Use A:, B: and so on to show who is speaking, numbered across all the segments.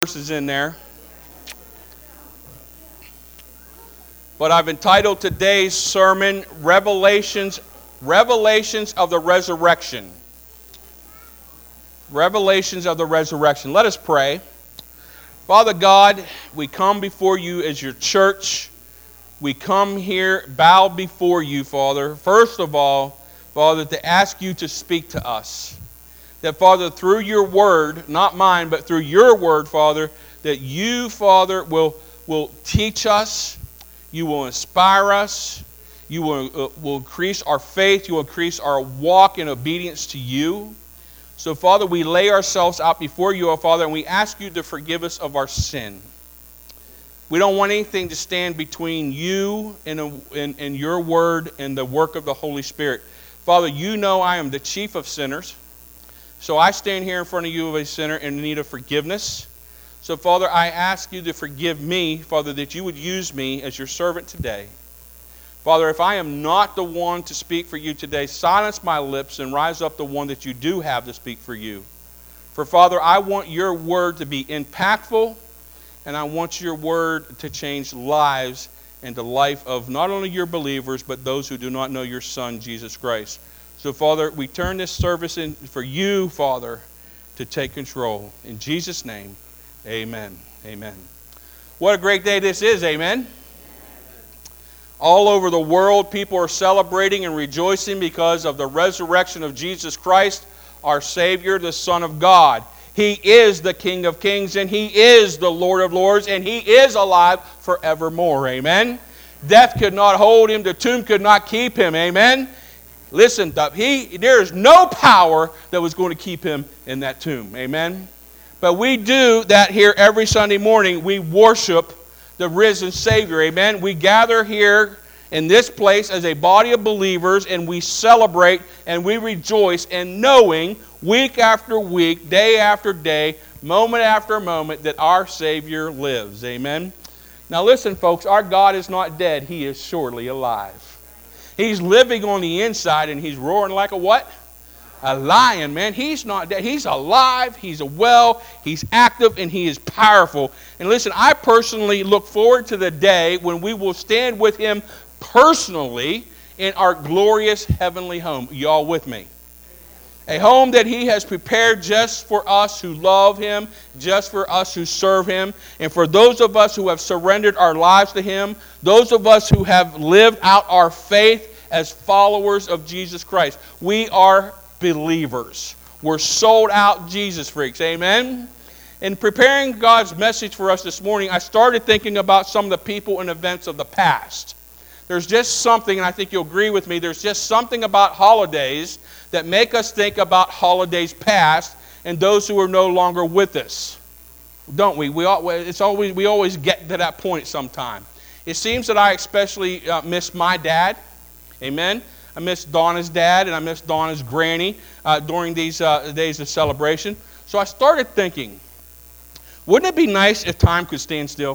A: verses in there. But I've entitled today's sermon, Revelations of the Resurrection. Revelations of the Resurrection. Let us pray. Father God, we come before you as your church. We come here, bow before you, Father. First of all, Father, to ask you to speak to us. That, Father, through your word, not mine, but through your word, Father, that you, Father, will teach us, you will inspire us, you will increase our faith, you will increase our walk in obedience to you. So, Father, we lay ourselves out before you, O Father, and we ask you to forgive us of our sin. We don't want anything to stand between you and your word and the work of the Holy Spirit. Father, you know I am the chief of sinners. So I stand here in front of you as a sinner in need of forgiveness. So, Father, I ask you to forgive me, Father, that you would use me as your servant today. Father, if I am not the one to speak for you today, silence my lips and rise up the one that you do have to speak for you. For, Father, I want your word to be impactful, and I want your word to change lives and the life of not only your believers, but those who do not know your Son, Jesus Christ. So, Father, we turn this service in for you, Father, to take control. In Jesus' name, amen. Amen. What a great day this is, amen? All over the world, people are celebrating and rejoicing because of the resurrection of Jesus Christ, our Savior, the Son of God. He is the King of Kings, and He is the Lord of Lords, and He is alive forevermore, amen? Death could not hold Him. The tomb could not keep Him, amen? Listen, there is no power that was going to keep Him in that tomb. Amen? But we do that here every Sunday morning. We worship the risen Savior. Amen? We gather here in this place as a body of believers, and we celebrate and we rejoice in knowing week after week, day after day, moment after moment that our Savior lives. Amen? Now listen, folks, our God is not dead. He is surely alive. He's living on the inside, and He's roaring like a what? A lion, man. He's not dead. He's alive. He's well. He's active, and He is powerful. And listen, I personally look forward to the day when we will stand with Him personally in our glorious heavenly home. Y'all with me? A home that He has prepared just for us who love Him, just for us who serve Him, and for those of us who have surrendered our lives to Him, those of us who have lived out our faith as followers of Jesus Christ. We are believers. We're sold out Jesus freaks. Amen? In preparing God's message for us this morning, I started thinking about some of the people and events of the past. There's just something, and I think you'll agree with me, there's just something about holidays that make us think about holidays past and those who are no longer with us. Don't we? We always get to that point sometime. It seems that I especially miss my dad. Amen? I miss Donna's dad, and I miss Donna's granny during these days of celebration. So I started thinking, wouldn't it be nice if time could stand still?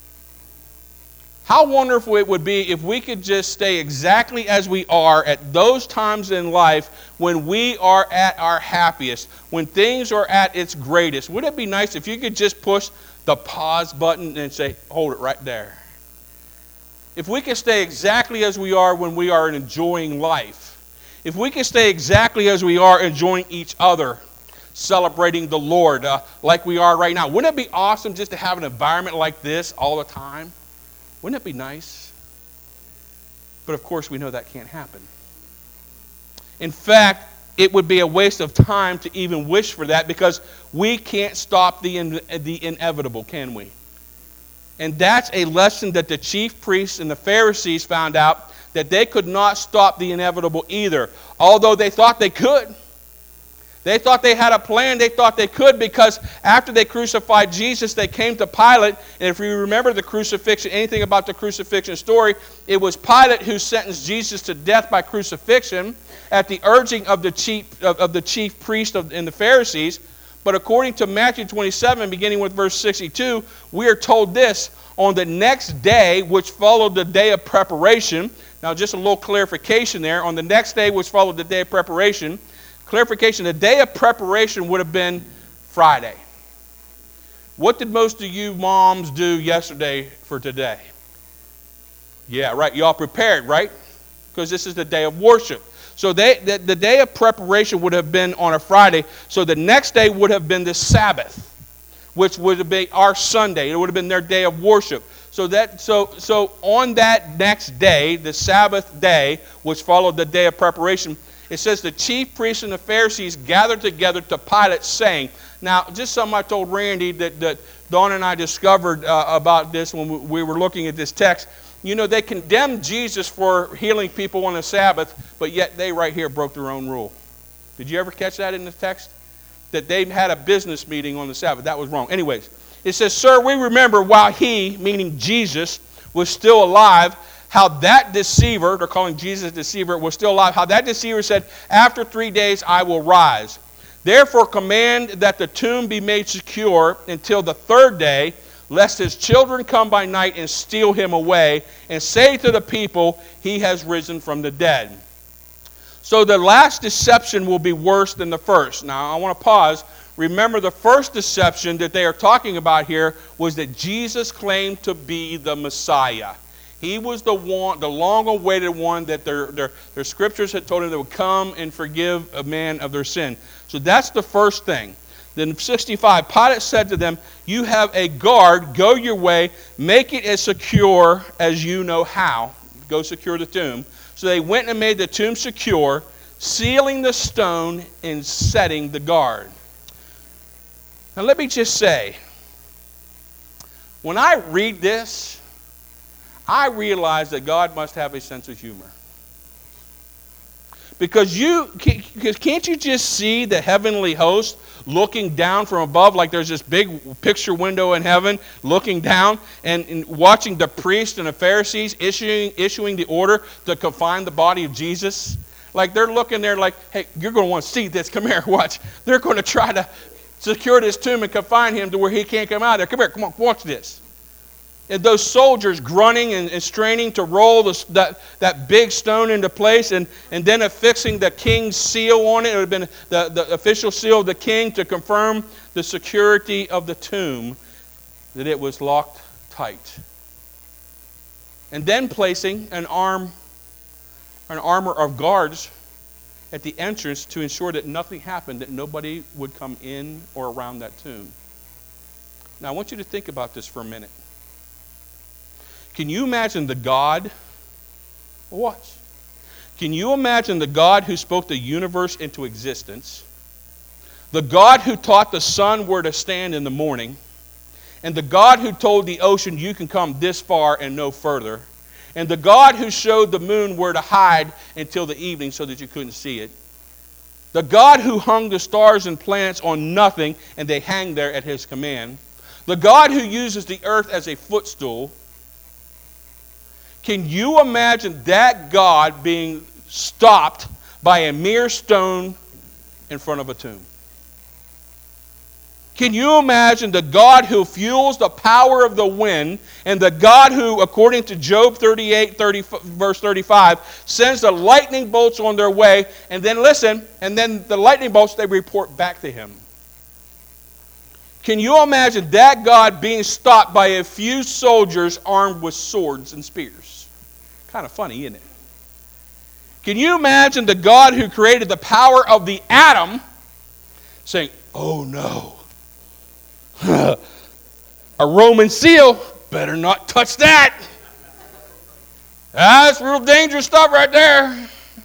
A: How wonderful it would be if we could just stay exactly as we are at those times in life when we are at our happiest, when things are at its greatest. Wouldn't it be nice if you could just push the pause button and say, hold it right there? If we could stay exactly as we are when we are enjoying life, if we could stay exactly as we are enjoying each other, celebrating the Lord like we are right now, wouldn't it be awesome just to have an environment like this all the time? Wouldn't it be nice? But of course we know that can't happen. In fact, it would be a waste of time to even wish for that because we can't stop the inevitable, can we? And that's a lesson that the chief priests and the Pharisees found out, that they could not stop the inevitable either. Although they thought they could. They thought they had a plan. They thought they could, because after they crucified Jesus, they came to Pilate. And if you remember the crucifixion, anything about the crucifixion story, it was Pilate who sentenced Jesus to death by crucifixion at the urging of the chief priest and the Pharisees. But according to Matthew 27, beginning with verse 62, we are told this: on the next day, which followed the day of preparation. Now, just a little clarification there. On the next day, which followed the day of preparation, clarification, the day of preparation would have been Friday. What did most of you moms do yesterday for today? Yeah, right. Y'all prepared, right? Because this is the day of worship. So the day of preparation would have been on a Friday. So the next day would have been the Sabbath, which would have been our Sunday. It would have been their day of worship. So on that next day, the Sabbath day, which followed the day of preparation, it says the chief priests and the Pharisees gathered together to Pilate, saying, now, just something I told Randy that Dawn and I discovered about this when we were looking at this text. You know, they condemned Jesus for healing people on the Sabbath, but yet they right here broke their own rule. Did you ever catch that in the text? That they had a business meeting on the Sabbath. That was wrong. Anyways, it says, sir, we remember while he, meaning Jesus, was still alive, how that deceiver, they're calling Jesus a deceiver, was still alive, how that deceiver said, after 3 days I will rise. Therefore command that the tomb be made secure until the third day, lest his children come by night and steal him away, and say to the people, he has risen from the dead. So the last deception will be worse than the first. Now, I want to pause. Remember, the first deception that they are talking about here was that Jesus claimed to be the Messiah. He was the one, the long-awaited one that their scriptures had told him that would come and forgive a man of their sin. So that's the first thing. Then 65, Pilate said to them, you have a guard, go your way, make it as secure as you know how. Go secure the tomb. So they went and made the tomb secure, sealing the stone and setting the guard. Now let me just say, when I read this, I realize that God must have a sense of humor. Because can't you just see the heavenly host looking down from above, like there's this big picture window in heaven, looking down and watching the priests and the Pharisees issuing the order to confine the body of Jesus? Like they're looking there like, hey, you're going to want to see this. Come here, watch. They're going to try to secure this tomb and confine him to where he can't come out of there. Come here, come on, watch this. And those soldiers grunting and straining to roll that big stone into place and then affixing the king's seal on it. It would have been the official seal of the king to confirm the security of the tomb, that it was locked tight. And then placing an armor of guards at the entrance to ensure that nothing happened, that nobody would come in or around that tomb. Now I want you to think about this for a minute. Can you imagine the God? Watch. Can you imagine the God who spoke the universe into existence? The God who taught the sun where to stand in the morning? And the God who told the ocean you can come this far and no further? And the God who showed the moon where to hide until the evening so that you couldn't see it? The God who hung the stars and planets on nothing and they hang there at his command? The God who uses the earth as a footstool? Can you imagine that God being stopped by a mere stone in front of a tomb? Can you imagine the God who fuels the power of the wind and the God who, according to Job 38, verse 35, sends the lightning bolts on their way, and then listen, and then the lightning bolts, they report back to him? Can you imagine that God being stopped by a few soldiers armed with swords and spears? Kind of funny, isn't it? Can you imagine the God who created the power of the atom saying, oh no, a Roman seal, better not touch that. That's real dangerous stuff right there.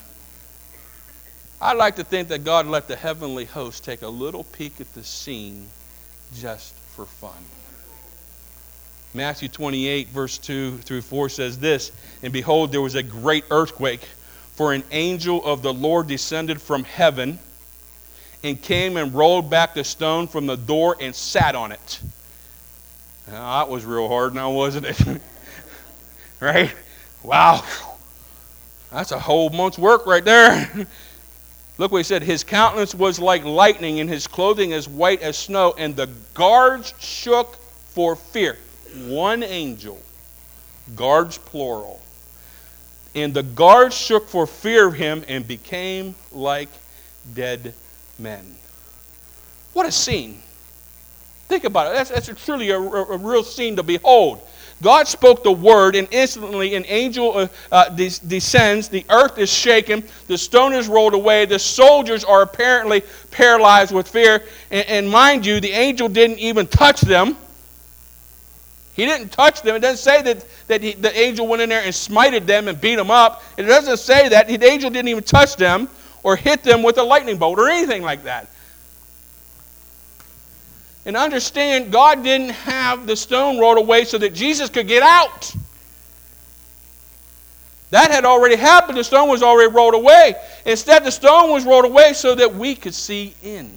A: I'd like to think that God let the heavenly host take a little peek at the scene just for fun. Matthew 28, verse 2 through 4 says this, and behold, there was a great earthquake, for an angel of the Lord descended from heaven and came and rolled back the stone from the door and sat on it. Now, that was real hard now, wasn't it? Right? Wow. That's a whole month's work right there. Look what he said. His countenance was like lightning and his clothing as white as snow, and the guards shook for fear. One angel, guards plural. And the guards shook for fear of him and became like dead men. What a scene. Think about it. That's truly a real scene to behold. God spoke the word, and instantly an angel descends. The earth is shaken. The stone is rolled away. The soldiers are apparently paralyzed with fear. And mind you, the angel didn't even touch them. He didn't touch them. It doesn't say that the angel went in there and smited them and beat them up. It doesn't say that. The angel didn't even touch them or hit them with a lightning bolt or anything like that. And understand, God didn't have the stone rolled away so that Jesus could get out. That had already happened. The stone was already rolled away. Instead, the stone was rolled away so that we could see in.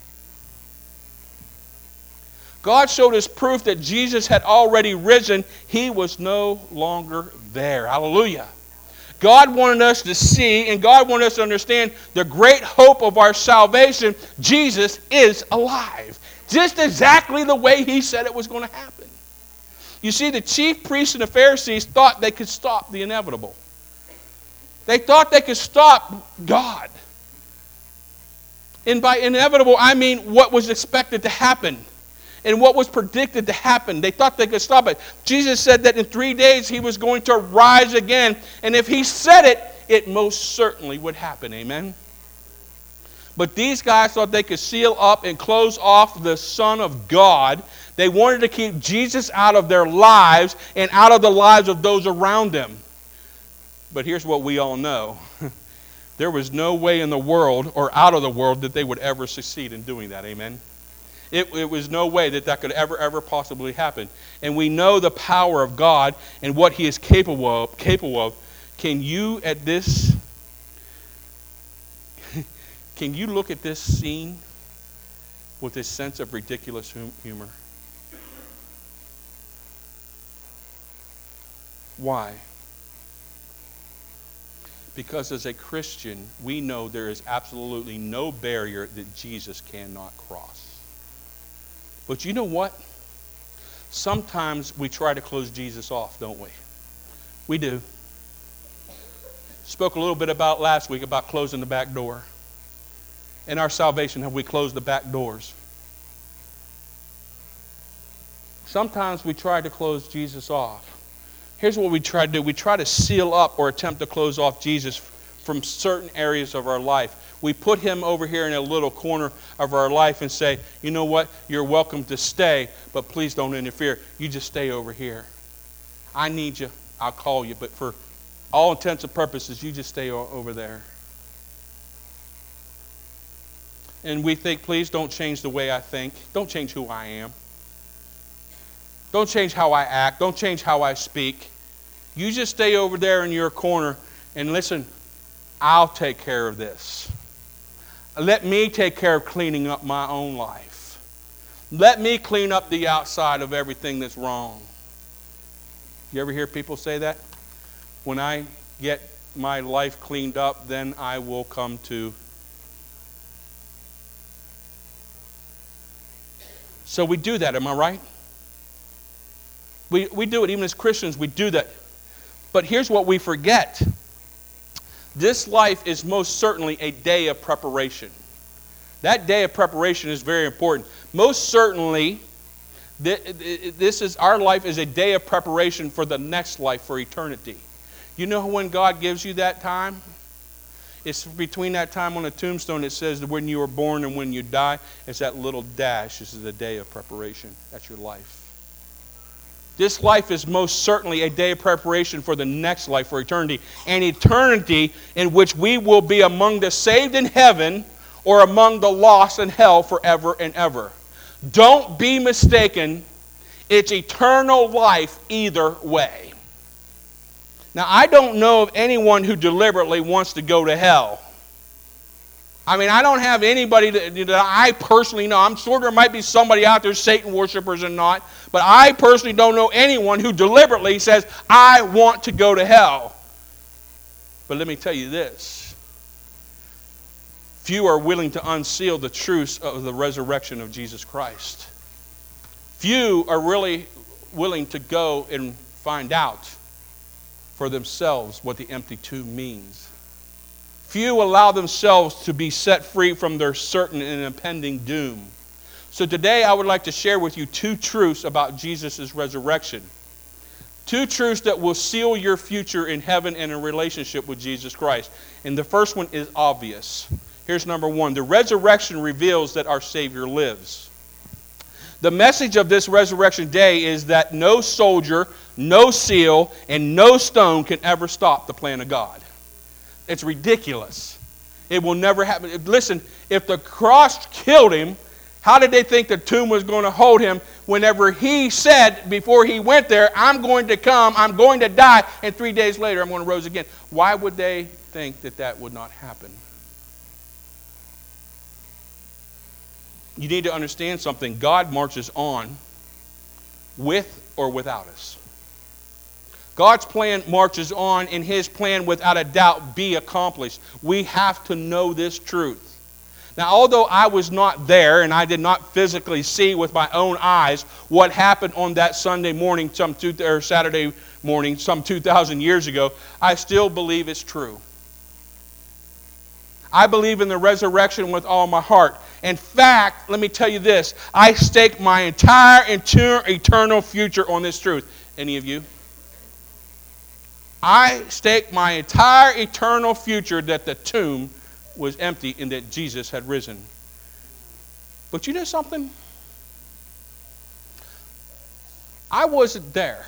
A: God showed us proof that Jesus had already risen. He was no longer there. Hallelujah. God wanted us to see, and God wanted us to understand the great hope of our salvation. Jesus is alive. Just exactly the way he said it was going to happen. You see, the chief priests and the Pharisees thought they could stop the inevitable. They thought they could stop God. And by inevitable, I mean what was expected to happen and what was predicted to happen. They thought they could stop it. Jesus said that in 3 days he was going to rise again. And if he said it, it most certainly would happen. Amen? But these guys thought they could seal up and close off the Son of God. They wanted to keep Jesus out of their lives and out of the lives of those around them. But here's what we all know. There was no way in the world or out of the world that they would ever succeed in doing that. Amen? It was no way that could ever possibly happen. And we know the power of God and what he is capable of. Can you at this... Can you look at this scene with this sense of ridiculous humor? Why? Because as a Christian, we know there is absolutely no barrier that Jesus cannot cross. But you know what? Sometimes we try to close Jesus off, don't we? We do. Spoke a little bit about last week about closing the back door. In our salvation, have we closed the back doors? Sometimes we try to close Jesus off. Here's what we try to do. We try to seal up or attempt to close off Jesus from certain areas of our life. We put him over here in a little corner of our life and say, you know what? You're welcome to stay, but please don't interfere. You just stay over here. I need you. I'll call you. But for all intents and purposes, you just stay over there. And we think, please don't change the way I think. Don't change who I am. Don't change how I act. Don't change how I speak. You just stay over there in your corner and listen, I'll take care of this. Let me take care of cleaning up my own life. Let me clean up the outside of everything that's wrong. You ever hear people say that? When I get my life cleaned up, then I will come to. So we do that, am I right? We do it, even as Christians, we do that. But here's what we forget. This life is most certainly a day of preparation. That day of preparation is very important. Most certainly, our life is a day of preparation for the next life, for eternity. You know when God gives you that time? It's between that time on the tombstone it says that when you were born and when you die, it's that little dash. This is a day of preparation. That's your life. This life is most certainly a day of preparation for the next life, for eternity. An eternity in which we will be among the saved in heaven or among the lost in hell forever and ever. Don't be mistaken. It's eternal life either way. Now, I don't know of anyone who deliberately wants to go to hell. I mean, I don't have anybody that I personally know. I'm sure there might be somebody out there, Satan worshipers and not, but I personally don't know anyone who deliberately says, I want to go to hell. But let me tell you this. Few are willing to unseal the truths of the resurrection of Jesus Christ. Few are really willing to go and find out for themselves what the empty tomb means. Few allow themselves to be set free from their certain and impending doom. So today I would like to share with you two truths about Jesus' resurrection. Two truths that will seal your future in heaven and in relationship with Jesus Christ. And the first one is obvious. Here's number one. The resurrection reveals that our Savior lives. The message of this resurrection day is that no soldier, no seal, and no stone can ever stop the plan of God. It's ridiculous. It will never happen. Listen, if the cross killed him, how did they think the tomb was going to hold him whenever he said before he went there, I'm going to come, I'm going to die, and 3 days later I'm going to rise again? Why would they think that that would not happen? You need to understand something. God marches on with or without us. God's plan marches on, and His plan without a doubt be accomplished. We have to know this truth. Now, although I was not there and I did not physically see with my own eyes what happened on that Sunday morning, or Saturday morning, some 2,000 years ago, I still believe it's true. I believe in the resurrection with all my heart. In fact, let me tell you this, I stake my entire eternal future on this truth. Any of you? I stake my entire eternal future that the tomb was empty and that Jesus had risen. But you know something? I wasn't there.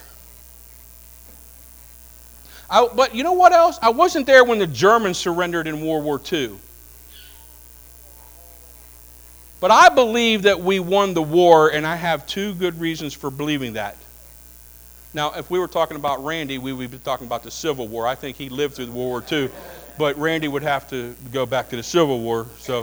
A: But you know what else? I wasn't there when the Germans surrendered in World War II. But I believe that we won the war, and I have two good reasons for believing that. Now, if we were talking about Randy, we would be talking about the Civil War. I think he lived through the World War II. But Randy would have to go back to the Civil War. So,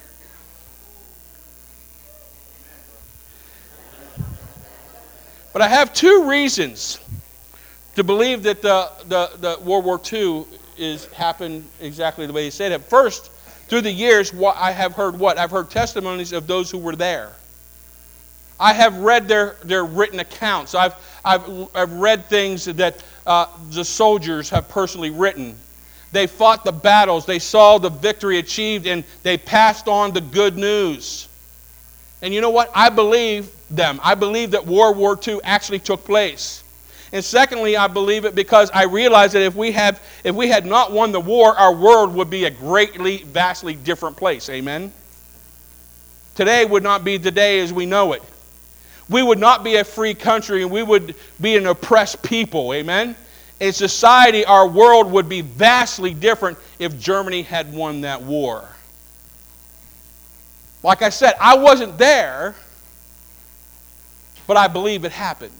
A: but I have two reasons to believe that the World War II happened exactly the way he said it. First, through the years, I have heard what? I've heard testimonies of those who were there. I have read their written accounts. I've read things that the soldiers have personally written. They fought the battles. They saw the victory achieved, and they passed on the good news. And you know what? I believe them. I believe that World War II actually took place. And secondly, I believe it because I realize that if we had not won the war, our world would be a greatly, vastly different place. Amen? Today would not be the day as we know it. We would not be a free country, and we would be an oppressed people. Amen? In society, our world would be vastly different if Germany had won that war. Like I said, I wasn't there, but I believe it happened.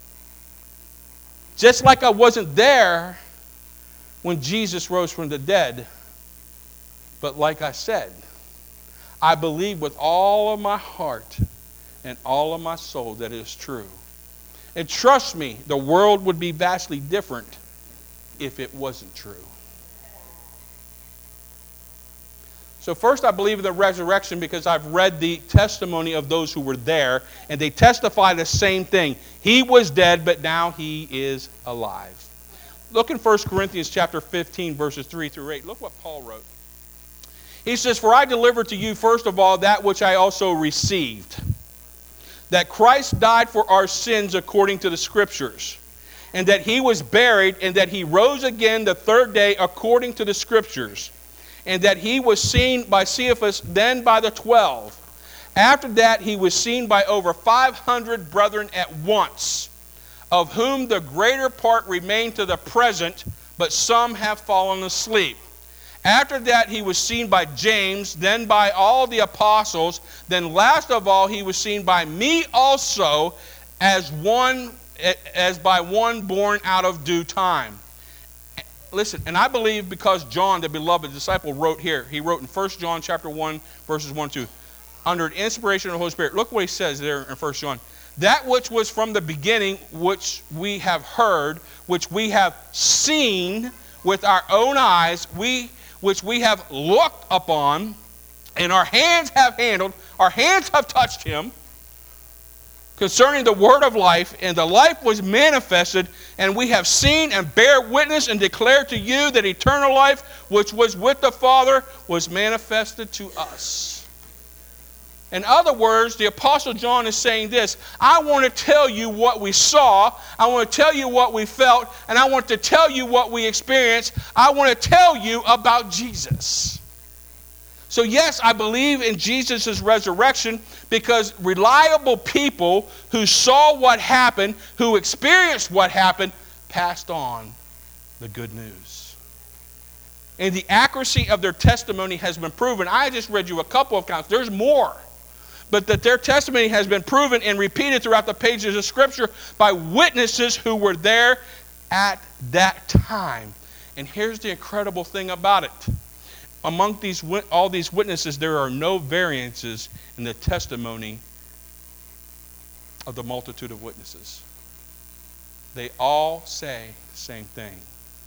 A: Just like I wasn't there when Jesus rose from the dead, but like I said, I believe with all of my heart and all of my soul that it is true. And trust me, the world would be vastly different if it wasn't true. So first, I believe in the resurrection because I've read the testimony of those who were there, and they testify the same thing. He was dead, but now he is alive. Look in 1 Corinthians chapter 15, verses 3 through 8. Look what Paul wrote. He says, "For I delivered to you first of all that which I also received, that Christ died for our sins according to the Scriptures, and that he was buried, and that he rose again the third day according to the Scriptures, and that he was seen by Cephas, then by the 12. After that he was seen by over 500 brethren at once, of whom the greater part remain to the present, but some have fallen asleep. After that he was seen by James, then by all the apostles, then last of all he was seen by me also, as by one born out of due time." Listen, and I believe because John, the beloved disciple, wrote here. He wrote in 1 John chapter 1, verses 1 and 2. Under the inspiration of the Holy Spirit. Look what he says there in 1 John. "That which was from the beginning, which we have heard, which we have seen with our own eyes, which we have looked upon, and our hands have handled," our hands have touched him, "concerning the word of life, and the life was manifested, and we have seen and bear witness and declare to you that eternal life, which was with the Father, was manifested to us." In other words, the Apostle John is saying this: I want to tell you what we saw, I want to tell you what we felt, and I want to tell you what we experienced. I want to tell you about Jesus. So yes, I believe in Jesus' resurrection because reliable people who saw what happened, who experienced what happened, passed on the good news. And the accuracy of their testimony has been proven. I just read you a couple of accounts. There's more. But that their testimony has been proven and repeated throughout the pages of Scripture by witnesses who were there at that time. And here's the incredible thing about it. Among all these witnesses, there are no variances in the testimony of the multitude of witnesses. They all say the same thing.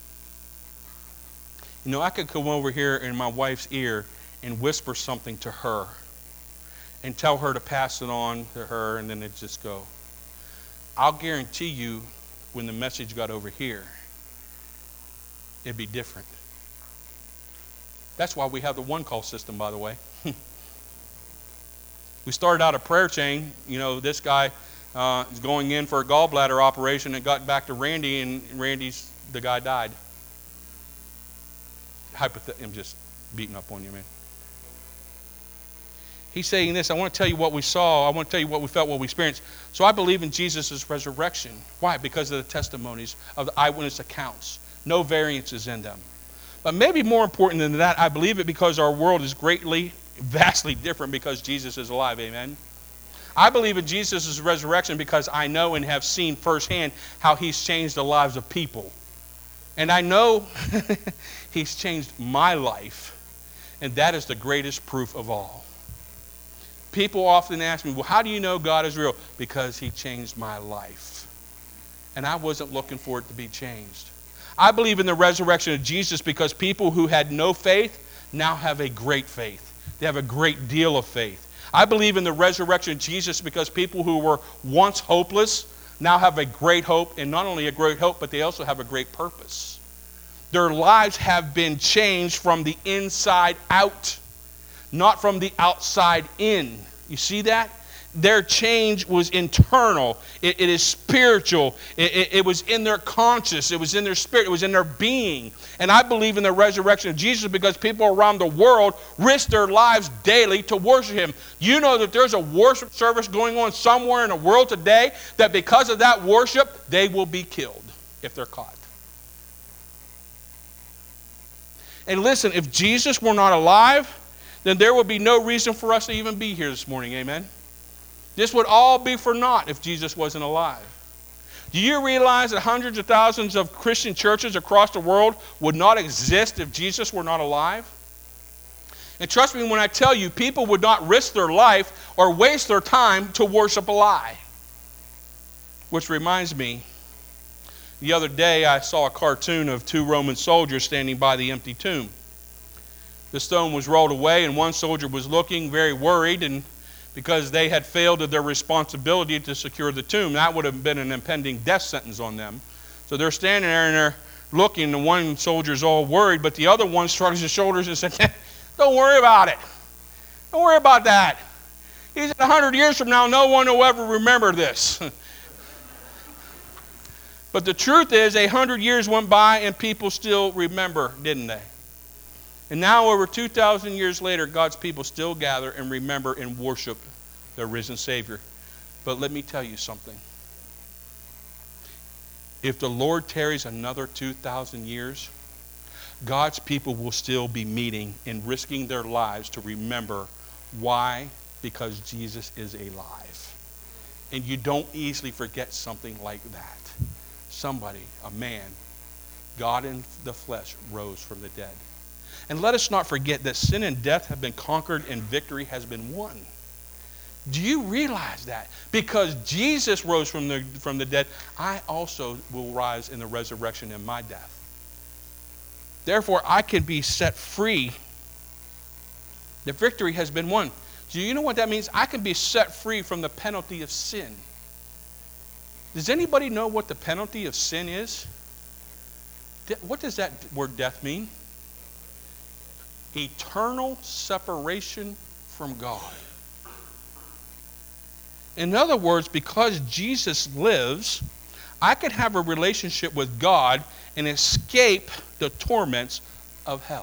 A: You know, I could come over here in my wife's ear and whisper something to her and tell her to pass it on to her, and then it'd just go. I'll guarantee you, when the message got over here, it'd be different. That's why we have the one call system, by the way. We started out a prayer chain. You know, this guy is going in for a gallbladder operation and got back to Randy, and the guy died. I'm just beating up on you, man. He's saying this: I want to tell you what we saw. I want to tell you what we felt, what we experienced. So I believe in Jesus' resurrection. Why? Because of the testimonies of the eyewitness accounts. No variances in them. But maybe more important than that, I believe it because our world is vastly different because Jesus is alive. Amen? I believe in Jesus' resurrection because I know and have seen firsthand how he's changed the lives of people. And I know he's changed my life. And that is the greatest proof of all. People often ask me, well, how do you know God is real? Because he changed my life. And I wasn't looking for it to be changed. I believe in the resurrection of Jesus because people who had no faith now have a great faith. They have a great deal of faith. I believe in the resurrection of Jesus because people who were once hopeless now have a great hope, and not only a great hope, but they also have a great purpose. Their lives have been changed from the inside out, not from the outside in. You see that? Their change was internal. It is spiritual. It was in their conscience. It was in their spirit. It was in their being. And I believe in the resurrection of Jesus because people around the world risk their lives daily to worship him. You know that there's a worship service going on somewhere in the world today that because of that worship, they will be killed if they're caught. And listen, if Jesus were not alive, then there would be no reason for us to even be here this morning. Amen? This would all be for naught if Jesus wasn't alive. Do you realize that hundreds of thousands of Christian churches across the world would not exist if Jesus were not alive? And trust me when I tell you, people would not risk their life or waste their time to worship a lie. Which reminds me, the other day I saw a cartoon of two Roman soldiers standing by the empty tomb. The stone was rolled away, and one soldier was looking very worried, and because they had failed in their responsibility to secure the tomb. That would have been an impending death sentence on them. So they're standing there and they're looking, and one soldier's all worried, but the other one shrugs his shoulders and said, don't worry about it. Don't worry about that. He said 100 years from now, no one will ever remember this. But the truth is, 100 years went by and people still remember, didn't they? And now over 2,000 years later, God's people still gather and remember and worship their risen Savior. But let me tell you something. If the Lord tarries another 2,000 years, God's people will still be meeting and risking their lives to remember. Why? Because Jesus is alive. And you don't easily forget something like that. Somebody, a man, God in the flesh, rose from the dead. And let us not forget that sin and death have been conquered and victory has been won. Do you realize that? Because Jesus rose from the dead, I also will rise in the resurrection in my death. Therefore, I can be set free. The victory has been won. Do you know what that means? I can be set free from the penalty of sin. Does anybody know what the penalty of sin is? What does that word death mean? Eternal separation from God. In other words, because Jesus lives, I can have a relationship with God and escape the torments of hell.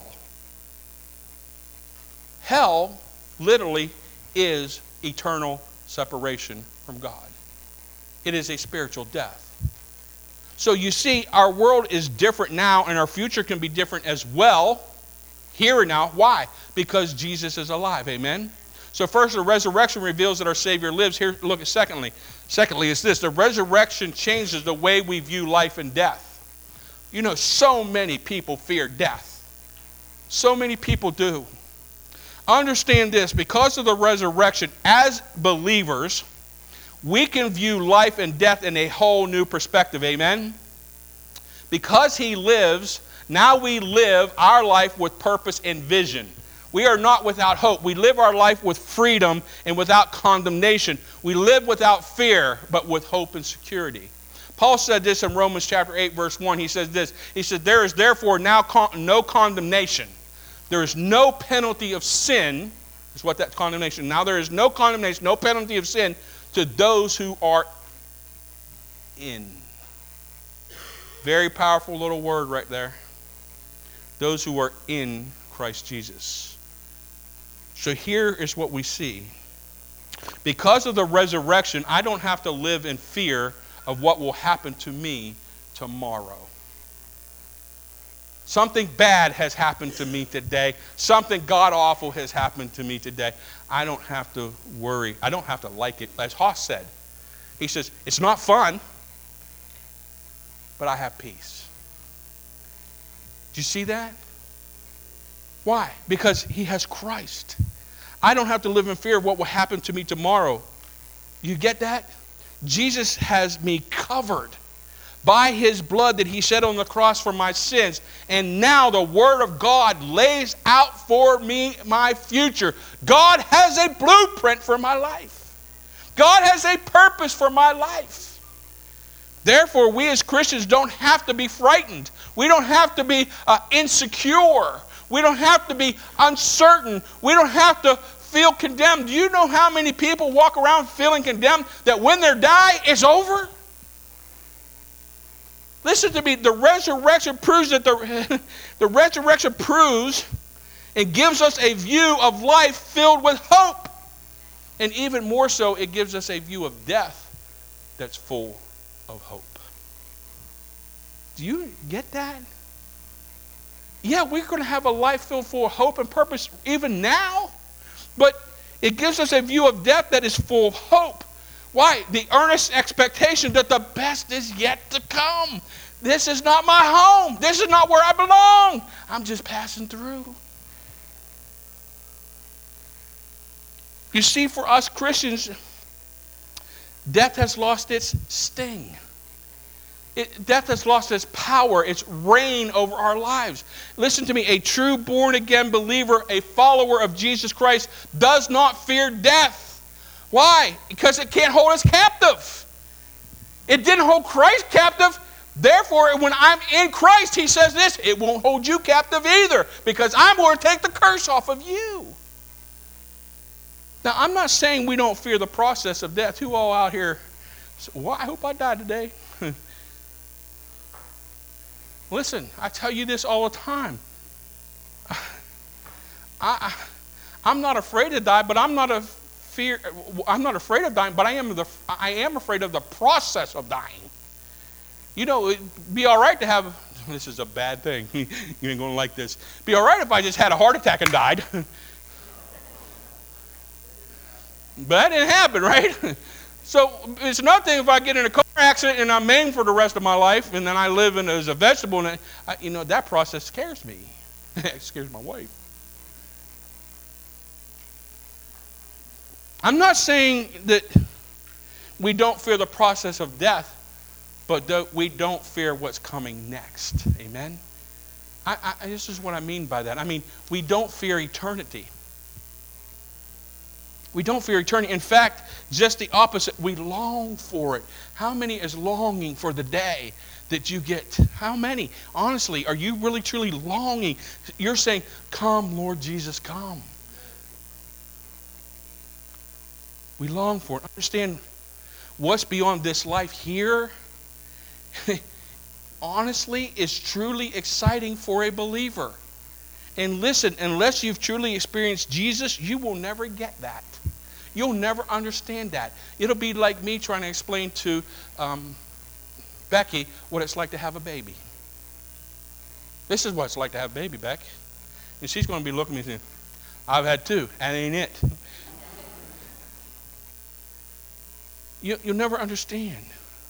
A: Hell literally is eternal separation from God. It is a spiritual death. So you see, our world is different now, and our future can be different as well, here and now. Why? Because Jesus is alive. Amen? So first, the resurrection reveals that our Savior lives. Here, look at secondly. Secondly, it's this. The resurrection changes the way we view life and death. You know, so many people fear death. So many people do. Understand this. Because of the resurrection, as believers, we can view life and death in a whole new perspective. Amen? Because he lives, now we live our life with purpose and vision. We are not without hope. We live our life with freedom and without condemnation. We live without fear, but with hope and security. Paul said this in Romans chapter 8, verse 1. He says this. He said, there is therefore now no condemnation. There is no penalty of sin. Is what that condemnation. Now there is no condemnation, no penalty of sin to those who are in. Very powerful little word right there. Those who are in Christ Jesus. So here is what we see. Because of the resurrection, I don't have to live in fear of what will happen to me tomorrow. Something bad has happened to me today. Something god-awful has happened to me today. I don't have to worry. I don't have to like it. As Haas said, he says, it's not fun, but I have peace. Do you see that? Why? Because he has Christ. I don't have to live in fear of what will happen to me tomorrow. You get that? Jesus has me covered by his blood that he shed on the cross for my sins. And now the Word of God lays out for me my future. God has a blueprint for my life. God has a purpose for my life. Therefore, we as Christians don't have to be frightened. We don't have to be insecure. We don't have to be uncertain. We don't have to feel condemned. Do you know how many people walk around feeling condemned that when they die, it's over? Listen to me. The resurrection proves that the resurrection proves and gives us a view of life filled with hope. And even more so, it gives us a view of death that's full of hope. Do you get that? Yeah, we're going to have a life filled full of hope and purpose even now. But it gives us a view of death that is full of hope. Why? The earnest expectation that the best is yet to come. This is not my home. This is not where I belong. I'm just passing through. You see, for us Christians, death has lost its sting. Death has lost its power, its reign over our lives. Listen to me, a true born-again believer, a follower of Jesus Christ, does not fear death. Why? Because it can't hold us captive. It didn't hold Christ captive. Therefore, when I'm in Christ, he says this, it won't hold you captive either, because I'm going to take the curse off of you. Now, I'm not saying we don't fear the process of death. Who all out here, well, I hope I die today. Listen, I tell you this all the time. I'm not afraid to die, but I'm not afraid of dying, but I am afraid of the process of dying. You know, it'd be all right to have, this is a bad thing. You ain't going to like this. It'd be all right if I just had a heart attack and died. But that didn't happen, right? So it's another thing if I get in a car accident and I'm maimed for the rest of my life and then I live as a vegetable, and that process scares me. It scares my wife. I'm not saying that we don't fear the process of death, but that we don't fear what's coming next. Amen? This is what I mean by that. I mean, we don't fear eternity. We don't fear eternity. In fact, just the opposite. We long for it. How many is longing for the day that you get? How many? Honestly, are you really truly longing? You're saying, come, Lord Jesus, come. We long for it. Understand what's beyond this life here, honestly, is truly exciting for a believer. And listen, unless you've truly experienced Jesus, you will never get that. You'll never understand that. It'll be like me trying to explain to Becky what it's like to have a baby. This is what it's like to have a baby, Beck. And she's going to be looking at me saying, I've had two. That ain't it. You'll never understand.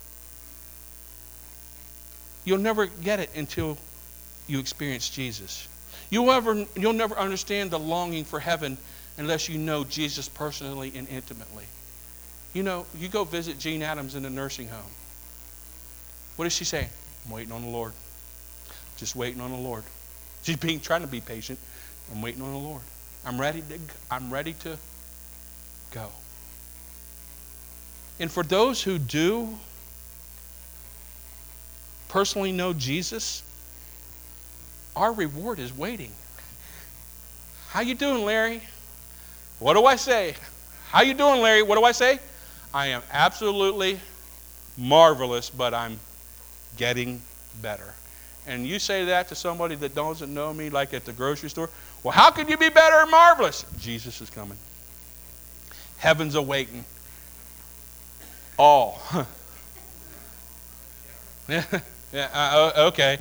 A: You'll never get it until you experience Jesus. You'll never understand the longing for heaven unless you know Jesus personally and intimately. You know, you go visit Jean Adams in the nursing home. What does she say? I'm waiting on the Lord. Just waiting on the Lord. She's trying to be patient. I'm waiting on the Lord. I'm ready to go. And for those who do personally know Jesus, our reward is waiting. How you doing, Larry? What do I say? How you doing, Larry? What do I say? I am absolutely marvelous, but I'm getting better. And you say that to somebody that doesn't know me, like at the grocery store. Well, how can you be better and marvelous? Jesus is coming. Heaven's awaiting. All. Okay.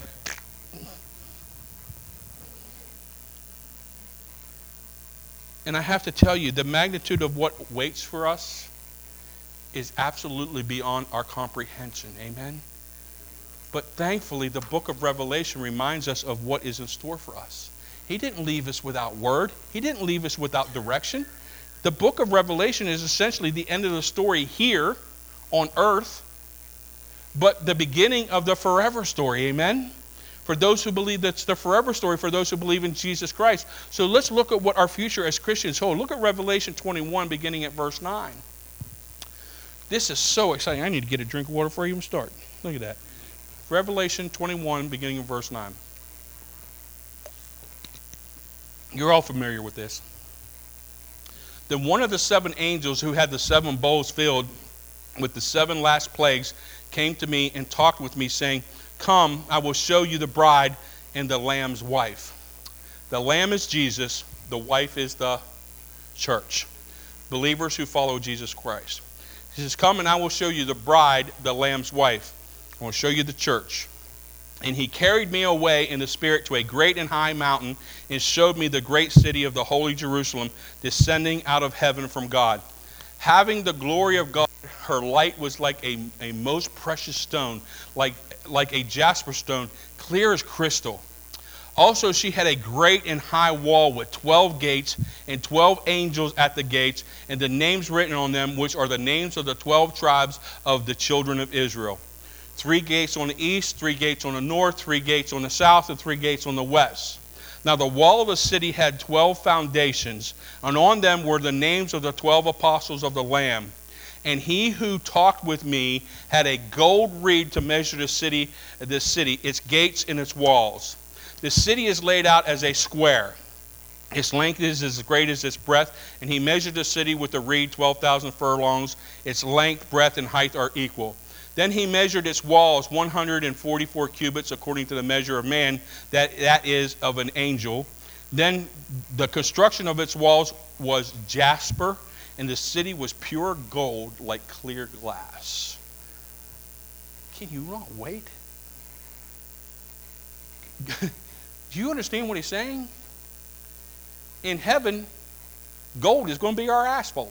A: And I have to tell you, the magnitude of what waits for us is absolutely beyond our comprehension. Amen? But thankfully, the book of Revelation reminds us of what is in store for us. He didn't leave us without word. He didn't leave us without direction. The book of Revelation is essentially the end of the story here on earth, but the beginning of the forever story. Amen? For those who believe that's the forever story, for those who believe in Jesus Christ. So let's look at what our future as Christians hold. Look at Revelation 21, beginning at verse 9. This is so exciting. I need to get a drink of water before I even start. Look at that. Revelation 21, beginning of verse 9. You're all familiar with this. Then one of the seven angels who had the seven bowls filled with the seven last plagues came to me and talked with me, saying, Come, I will show you the bride and the Lamb's wife. The Lamb is Jesus. The wife is the church. Believers who follow Jesus Christ. He says, Come and I will show you the bride, the Lamb's wife. I will show you the church. And he carried me away in the Spirit to a great and high mountain and showed me the great city of the holy Jerusalem descending out of heaven from God. Having the glory of God, her light was like a most precious stone, like a jasper stone, clear as crystal. Also she had a great and high wall with 12 gates and 12 angels at the gates, and the names written on them, which are the names of the 12 tribes of the children of Israel. 3 gates on the east, 3 gates on the north, 3 gates on the south, and 3 gates on the west. Now the wall of the city had 12 foundations, and on them were the names of the 12 apostles of the Lamb. And he who talked with me had a gold reed to measure this city, its gates and its walls. The city is laid out as a square. Its length is as great as its breadth, and he measured the city with the reed 12,000 furlongs. Its length, breadth, and height are equal. Then he measured its walls 144 cubits according to the measure of man, that is of an angel. Then the construction of its walls was jasper, and the city was pure gold like clear glass. Can you not wait? Do you understand what he's saying? In heaven, gold is going to be our asphalt.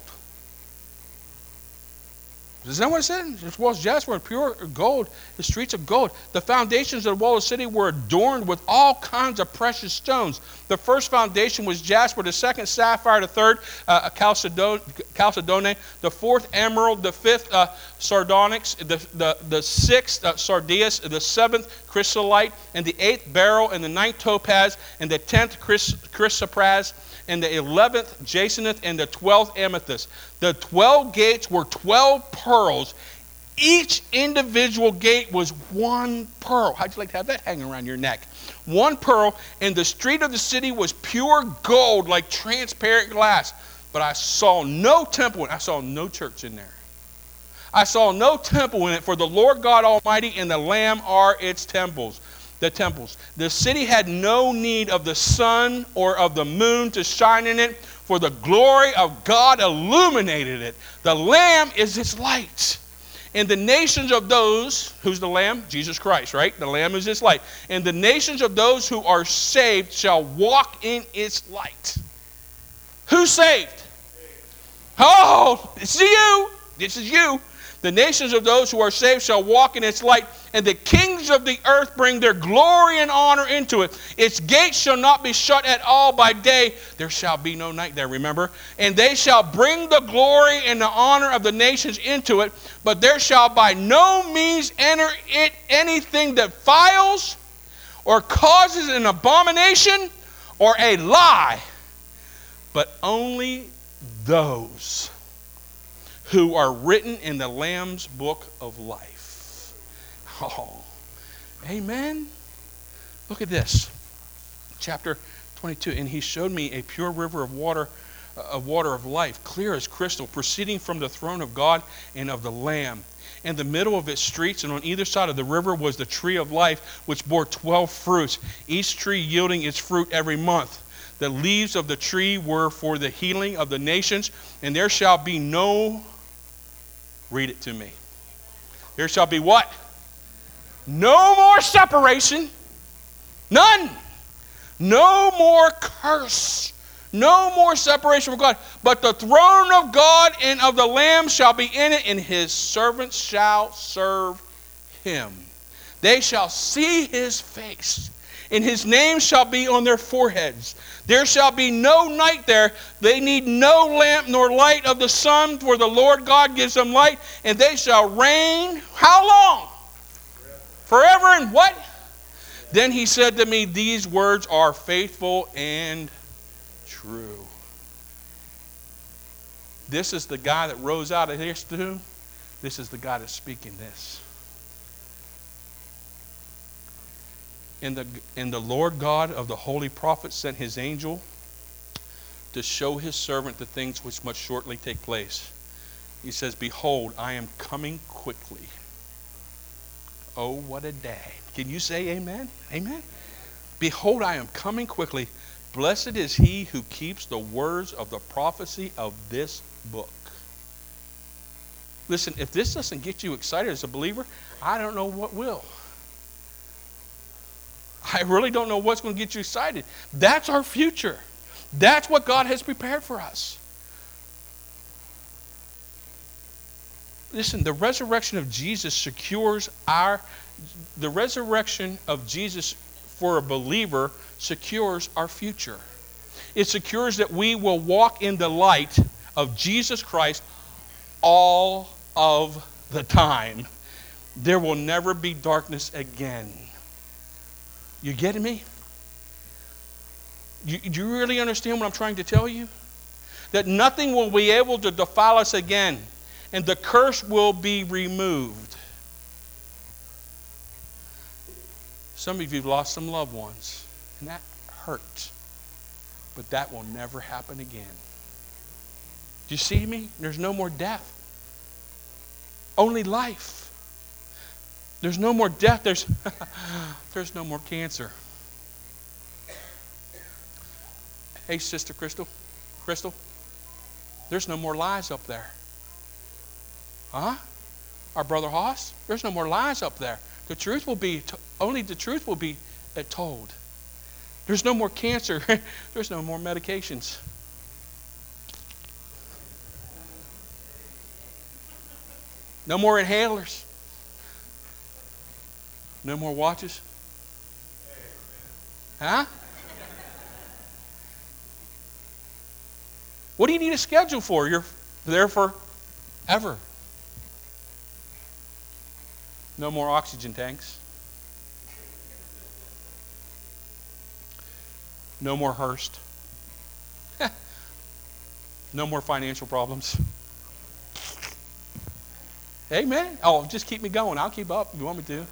A: Is that what it said? It was jasper and pure gold, the streets of gold. The foundations of the wall of the city were adorned with all kinds of precious stones. The first foundation was jasper, the second sapphire, the third chalcedony, the fourth emerald, the fifth sardonyx, the sixth sardius, the seventh chrysolite, and the eighth beryl, and the ninth topaz, and the 10th chrysoprase, and the 11th jacinth, and the 12th amethyst. The 12 gates were 12 pearls. Each individual gate was one pearl. How'd you like to have that hanging around your neck? One pearl, and the street of the city was pure gold like transparent glass. but I saw no temple. I saw no church in there. I saw no temple in it, for the Lord God Almighty and the Lamb are its temples. The temples. The city had no need of the sun or of the moon to shine in it, for the glory of God illuminated it. The Lamb is its light. And the nations of those, who's the Lamb? Jesus Christ, right? The Lamb is its light. And the nations of those who are saved shall walk in its light. Who's saved? Oh, this is you. This is you. The nations of those who are saved shall walk in its light, and the kings of the earth bring their glory and honor into it. Its gates shall not be shut at all by day. There shall be no night there, remember? And they shall bring the glory and the honor of the nations into it, but there shall by no means enter it anything that defiles or causes an abomination or a lie, but only those who are written in the Lamb's book of life. Oh, amen. Look at this. Chapter 22. And he showed me a pure river of water of life, clear as crystal, proceeding from the throne of God and of the Lamb. In the middle of its streets and on either side of the river was the tree of life, which bore 12 fruits, each tree yielding its fruit every month. The leaves of the tree were for the healing of the nations, and there shall be no... Read it to me. There shall be what? No more separation. None. No more curse. No more separation from God. But the throne of God and of the Lamb shall be in it, and his servants shall serve him. They shall see his face, and his name shall be on their foreheads. There shall be no night there. They need no lamp nor light of the sun, for the Lord God gives them light, and they shall reign. How long? Forever and what? Then he said to me, these words are faithful and true. This is the guy that rose out of his tomb. This is the guy that's speaking this. And the Lord God of the holy prophets sent his angel to show his servant the things which must shortly take place. He says, behold, I am coming quickly. Oh, what a day. Can you say amen? Amen? Behold, I am coming quickly. Blessed is he who keeps the words of the prophecy of this book. Listen, if this doesn't get you excited as a believer, I don't know what will. I really don't know what's going to get you excited. That's our future. That's what God has prepared for us. Listen, the resurrection of Jesus secures the resurrection of Jesus for a believer secures our future. It secures that we will walk in the light of Jesus Christ all of the time. There will never be darkness again. You getting me? Do you really understand what I'm trying to tell you? That nothing will be able to defile us again, and the curse will be removed. Some of you have lost some loved ones, and that hurt. But that will never happen again. Do you see me? There's no more death. Only life. There's no more death. There's no more cancer. Hey, Sister Crystal. Crystal, there's no more lies up there. Huh? Our brother Hoss, there's no more lies up there. The truth will be, only the truth will be told. There's no more cancer. There's no more medications. No more inhalers. No more watches? Huh? What do you need a schedule for? You're there forever. No more oxygen tanks. No more Hearst. No more financial problems. Amen. Oh, just keep me going. I'll keep up if you want me to.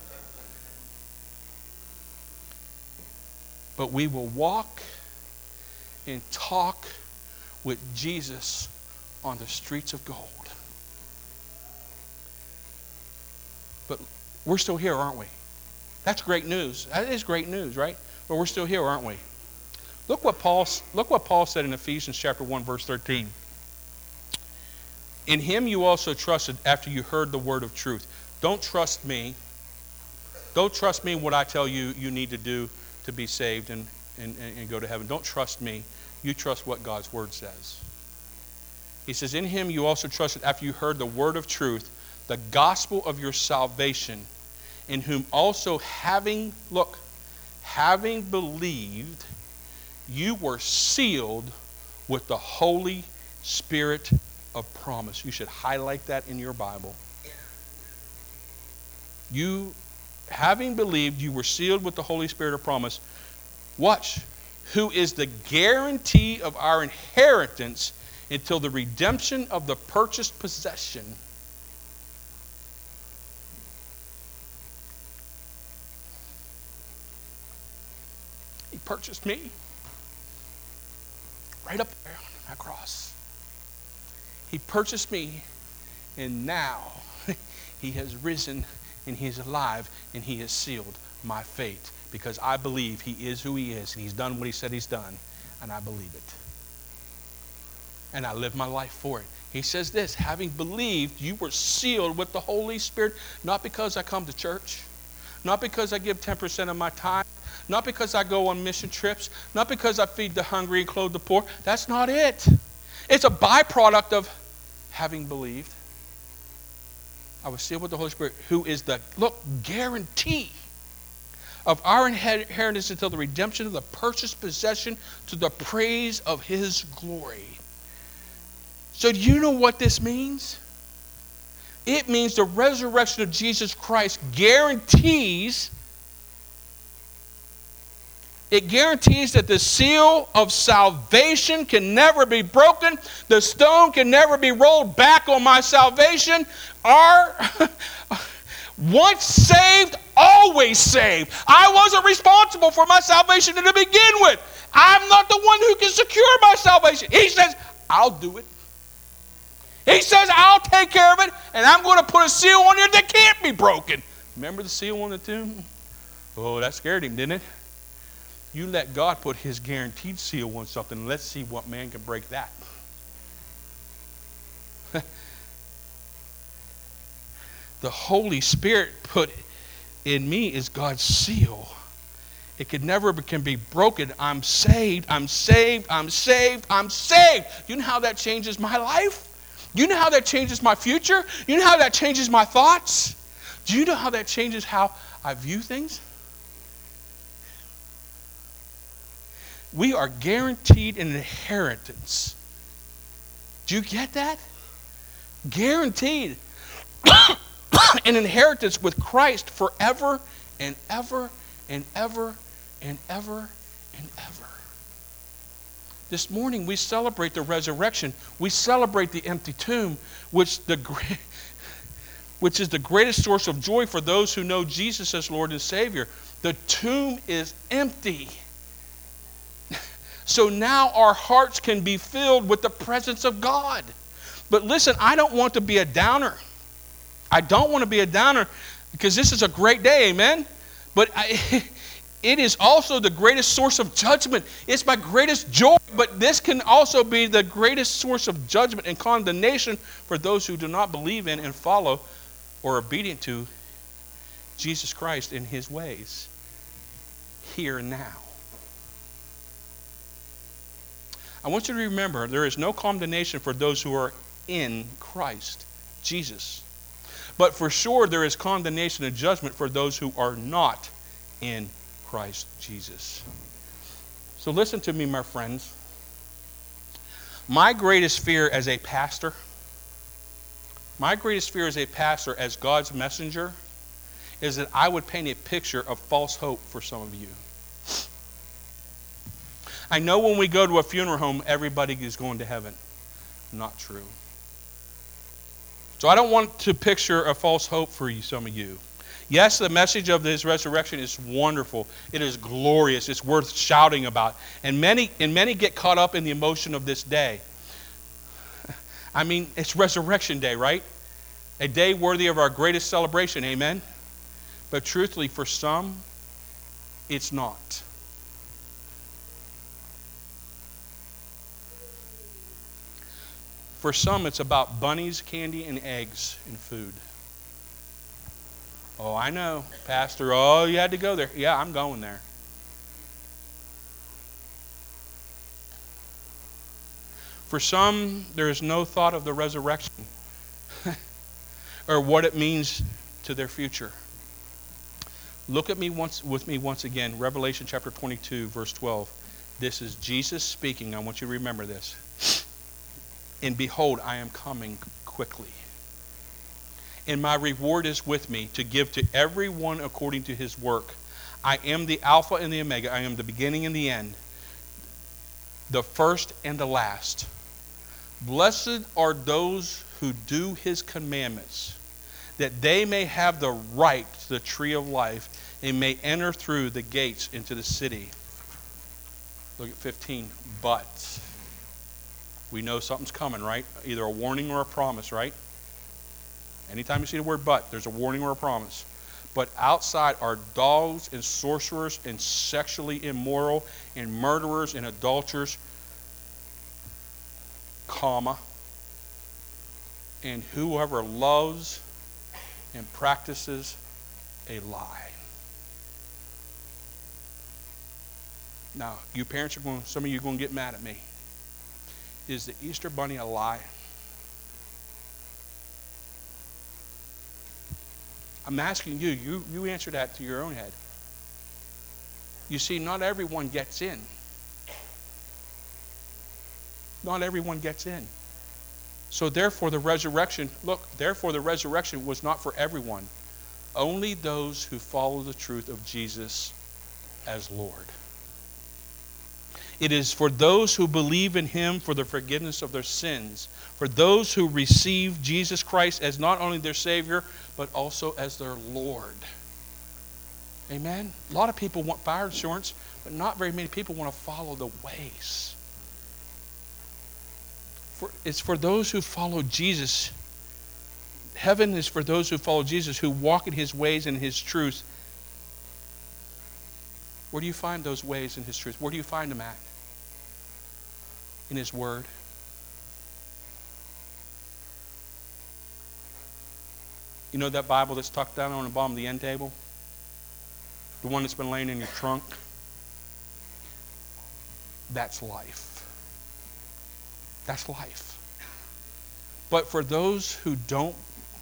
A: But we will walk and talk with Jesus on the streets of gold. But we're still here, aren't we? That's great news. That is great news, right? But we're still here, aren't we? Look what Paul said in Ephesians chapter 1, verse 13. In him you also trusted after you heard the word of truth. Don't trust me. Don't trust me in what I tell you you need to do to be saved and go to heaven. Don't trust me. You trust what God's word says. He says, in him you also trusted after you heard the word of truth, the gospel of your salvation, in whom also having believed, you were sealed with the Holy Spirit of promise. You should highlight that in your Bible. You, having believed, you were sealed with the Holy Spirit of promise. Watch. Who is the guarantee of our inheritance until the redemption of the purchased possession. He purchased me. Right up there on that cross. He purchased me, and now he has risen, and he is alive, and he has sealed my fate, because I believe he is who he is, and he's done what he said he's done, and I believe it. And I live my life for it. He says this, having believed, you were sealed with the Holy Spirit, not because I come to church, not because I give 10% of my time, not because I go on mission trips, not because I feed the hungry and clothe the poor. That's not it. It's a byproduct of having believed. I was sealed with the Holy Spirit, who is the, guarantee of our inheritance until the redemption of the purchased possession to the praise of his glory. So do you know what this means? It means the resurrection of Jesus Christ guarantees that the seal of salvation can never be broken. The stone can never be rolled back on my salvation. Once saved, always saved. I wasn't responsible for my salvation to begin with. I'm not the one who can secure my salvation. He says, I'll do it. He says, I'll take care of it, and I'm going to put a seal on it that can't be broken. Remember the seal on the tomb? Oh, that scared him, didn't it? You let God put his guaranteed seal on something, and let's see what man can break that. The Holy Spirit put in me is God's seal. It can be broken. I'm saved, I'm saved, I'm saved, I'm saved. You know how that changes my life? You know how that changes my future? You know how that changes my thoughts? Do you know how that changes how I view things? We are guaranteed an inheritance. Do you get that? Guaranteed an inheritance with Christ forever and ever and ever and ever and ever. This morning we celebrate the resurrection. We celebrate the empty tomb, which is the greatest source of joy for those who know Jesus as Lord and Savior. The tomb is empty. So now our hearts can be filled with the presence of God. But listen, I don't want to be a downer. I don't want to be a downer because this is a great day, amen? But it is also the greatest source of judgment. It's my greatest joy, but this can also be the greatest source of judgment and condemnation for those who do not believe in and follow or are obedient to Jesus Christ in his ways here and now. I want you to remember there is no condemnation for those who are in Christ Jesus. But for sure there is condemnation and judgment for those who are not in Christ Jesus. So listen to me, my friends. My greatest fear as a pastor, as God's messenger, is that I would paint a picture of false hope for some of you. I know when we go to a funeral home, everybody is going to heaven. Not true. So I don't want to picture a false hope for you, some of you. Yes, the message of his resurrection is wonderful. It is glorious. It's worth shouting about. And many get caught up in the emotion of this day. I mean, it's Resurrection Day, right? A day worthy of our greatest celebration, amen? But truthfully, for some, it's not. For some, it's about bunnies, candy, and eggs and food. Oh, I know, Pastor. Oh, you had to go there. Yeah, I'm going there. For some, there is no thought of the resurrection or what it means to their future. Look at me with me once again. Revelation chapter 22, verse 12. This is Jesus speaking. I want you to remember this. And behold, I am coming quickly. And my reward is with me to give to everyone according to his work. I am the Alpha and the Omega. I am the beginning and the end, the first and the last. Blessed are those who do his commandments, that they may have the right to the tree of life and may enter through the gates into the city. Look at 15. But we know something's coming, right? Either a warning or a promise, right? Anytime you see the word but, there's a warning or a promise. But outside are dogs and sorcerers and sexually immoral and murderers and adulterers, comma, and whoever loves and practices a lie. Now, you parents some of you are going to get mad at me. Is the Easter Bunny a lie? I'm asking you. You answer that to your own head. You see, not everyone gets in. Not everyone gets in. So therefore the resurrection was not for everyone. Only those who follow the truth of Jesus as Lord. It is for those who believe in him for the forgiveness of their sins. For those who receive Jesus Christ as not only their Savior, but also as their Lord. Amen? A lot of people want fire insurance, but not very many people want to follow the ways. It's for those who follow Jesus. Heaven is for those who follow Jesus, who walk in his ways and his truth. Where do you find those ways and his truth? Where do you find them at? In his word. You know that Bible that's tucked down on the bottom of the end table? The one that's been laying in your trunk? That's life. That's life. But for those who don't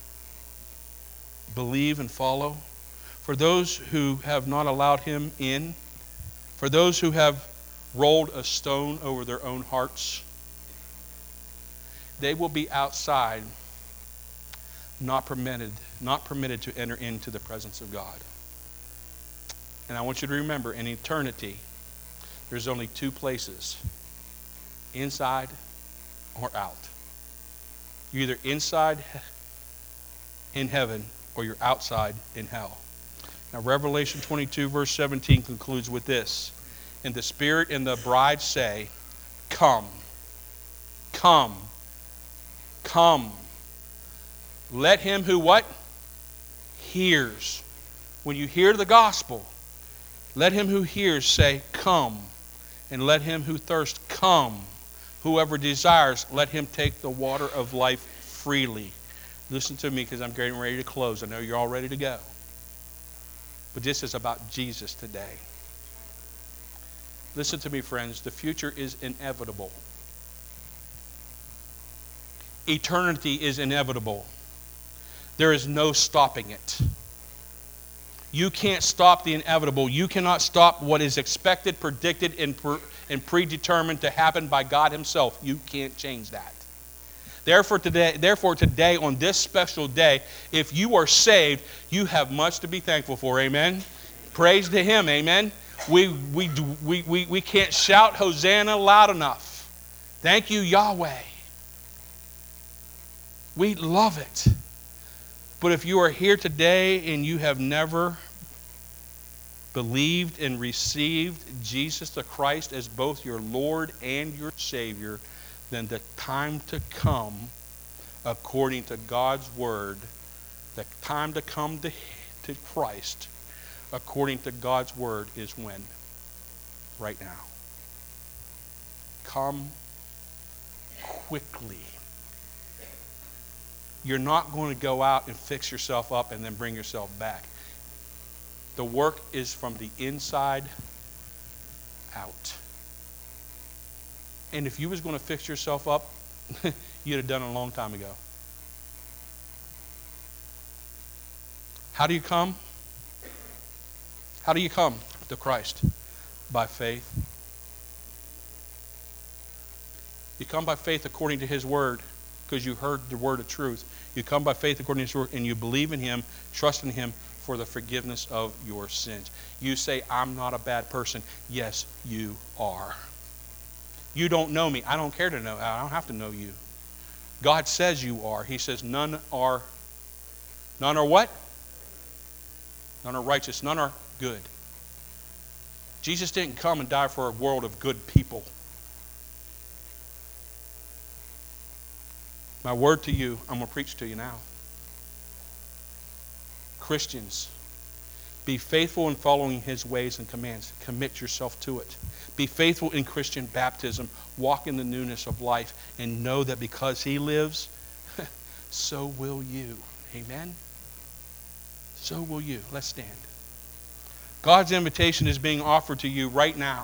A: believe and follow, for those who have not allowed him in, for those who have rolled a stone over their own hearts, they will be outside, not permitted to enter into the presence of God. And I want you to remember, in eternity, there's only two places: inside or out. You're either inside in heaven or you're outside in hell. Now, Revelation 22, verse 17 concludes with this. And the Spirit and the bride say, come, come, come. Let him who what? Hears. When you hear the gospel, let him who hears say, come. And let him who thirsts come. Whoever desires, let him take the water of life freely. Listen to me, because I'm getting ready to close. I know you're all ready to go. But this is about Jesus today. Listen to me, friends. The future is inevitable. Eternity is inevitable. There is no stopping it. You can't stop the inevitable. You cannot stop what is expected, predicted, and predetermined to happen by God himself. You can't change that. Therefore today, on this special day, if you are saved, you have much to be thankful for. Amen? Praise to him. Amen? We can't shout Hosanna loud enough. Thank you, Yahweh. We love it. But if you are here today and you have never believed and received Jesus the Christ as both your Lord and your Savior, then the time to come according to God's word, the time to come to Christ, according to God's word, is when? Right now. Come quickly. You're not going to go out and fix yourself up and then bring yourself back. The work is from the inside out. And if you was going to fix yourself up, you'd have done it a long time ago. How do you come? How do you come to Christ? By faith. You come by faith according to his word, because you heard the word of truth. You come by faith according to his word, and you believe in him, trust in him for the forgiveness of your sins. You say, I'm not a bad person. Yes, you are. You don't know me. I don't care to know. I don't have to know you. God says you are. He says none are what? None are righteous. None are good. Jesus didn't come and die for a world of good people. My word to you, I'm going to preach to you now. Christians, be faithful in following his ways and commands. Commit yourself to it. Be faithful in Christian baptism. Walk in the newness of life. And know that because he lives, so will you. Amen? So will you. Let's stand. God's invitation is being offered to you right now.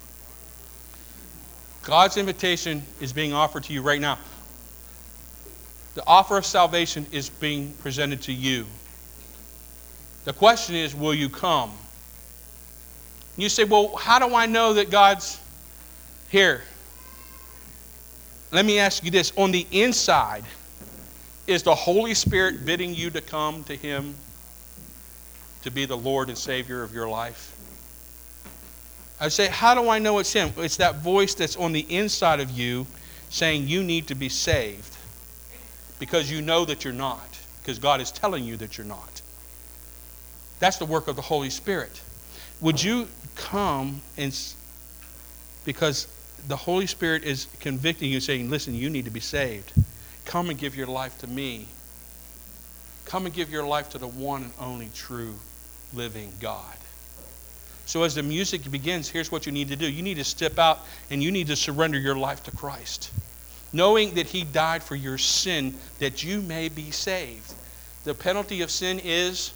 A: God's invitation is being offered to you right now. The offer of salvation is being presented to you. The question is, will you come? You say, well, how do I know that God's here? Let me ask you this. On the inside, is the Holy Spirit bidding you to come to him to be the Lord and Savior of your life? I say, how do I know it's him? It's that voice that's on the inside of you saying you need to be saved because you know that you're not, because God is telling you that you're not. That's the work of the Holy Spirit. Would you come and, because the Holy Spirit is convicting you, saying, listen, you need to be saved. Come and give your life to me. Come and give your life to the one and only true living God. So as the music begins, here's what you need to do. You need to step out and you need to surrender your life to Christ, knowing that he died for your sin that you may be saved. The penalty of sin is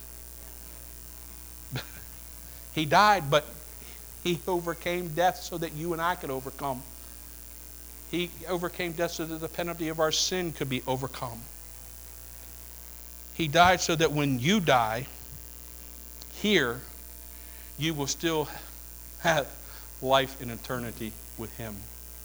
A: he died, but he overcame death so that you and I could overcome. He overcame death so that the penalty of our sin could be overcome. He died so that when you die here, you will still have life in eternity with him.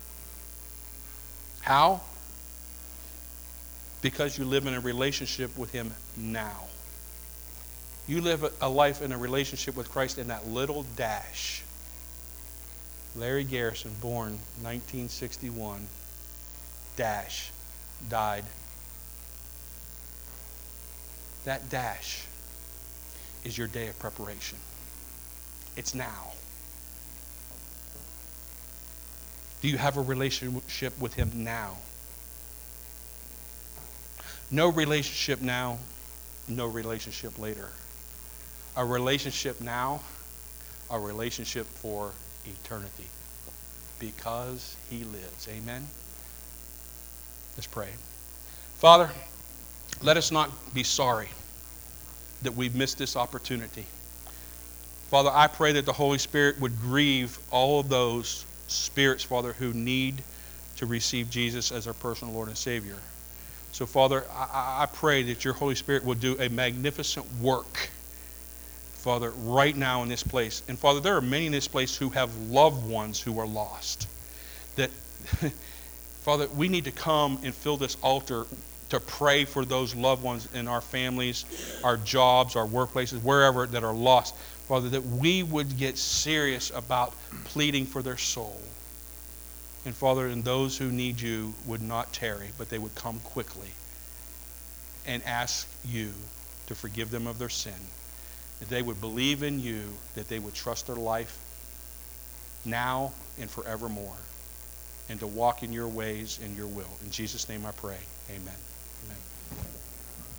A: How? Because you live in a relationship with him now. You live a life in a relationship with Christ in that little dash. Larry Garrison, born 1961, dash, died. That dash is your day of preparation. It's now. Do you have a relationship with him now? No relationship now, no relationship later. A relationship now, a relationship for eternity. Because he lives. Amen? Let's pray. Father, let us not be sorry that we've missed this opportunity. Father, I pray that the Holy Spirit would grieve all of those spirits, Father, who need to receive Jesus as our personal Lord and Savior. So, Father, I pray that your Holy Spirit will do a magnificent work, Father, right now in this place. And, Father, there are many in this place who have loved ones who are lost. That, Father, we need to come and fill this altar to pray for those loved ones in our families, our jobs, our workplaces, wherever that are lost. Father, that we would get serious about pleading for their soul. And Father, and those who need you would not tarry, but they would come quickly and ask you to forgive them of their sin. That they would believe in you, that they would trust their life now and forevermore, and to walk in your ways and your will. In Jesus' name I pray, amen.